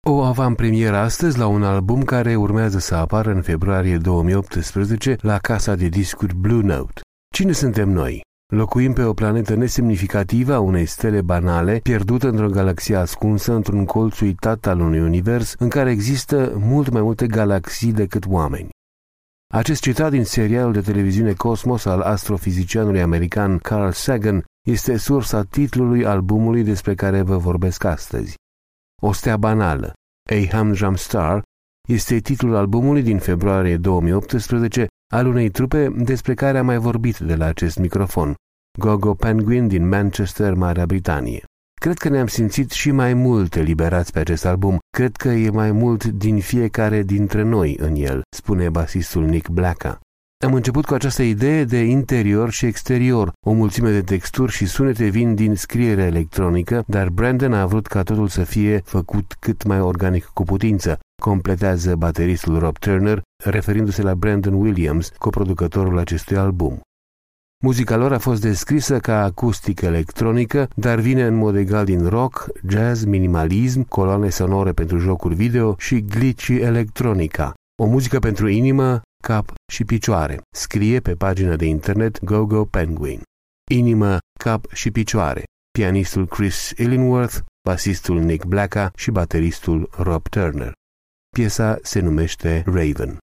O avantpremieră astăzi la un album care urmează să apară în februarie 2018 la casa de discuri Blue Note. Cine suntem noi? Locuim pe o planetă nesemnificativă a unei stele banale, pierdută într-o galaxie ascunsă într-un colț uitat al unui univers în care există mult mai multe galaxii decât oameni. Acest citat din serialul de televiziune Cosmos al astrofizicianului american Carl Sagan este sursa titlului albumului despre care vă vorbesc astăzi. O stea banală, A Humdrum Star, este titlul albumului din februarie 2018 al unei trupe despre care am mai vorbit de la acest microfon, Go-Go Penguin din Manchester, Marea Britanie. Cred că ne-am simțit și mai mult eliberați pe acest album, cred că e mai mult din fiecare dintre noi în el, spune basistul Nick Blacka. Am început cu această idee de interior și exterior. O mulțime de texturi și sunete vin din scriere electronică, dar Brandon a vrut ca totul să fie făcut cât mai organic cu putință, completează bateristul Rob Turner, referindu-se la Brandon Williams, coproducătorul acestui album. Muzica lor a fost descrisă ca acustică electronică, dar vine în mod egal din rock, jazz, minimalism, coloane sonore pentru jocuri video și glitchy electronica. O muzică pentru inimă, cap și picioare, scrie pe pagina de internet Go-Go Penguin. Inimă, cap și picioare, pianistul Chris Illingworth, basistul Nick Blacka și bateristul Rob Turner. Piesa se numește Raven.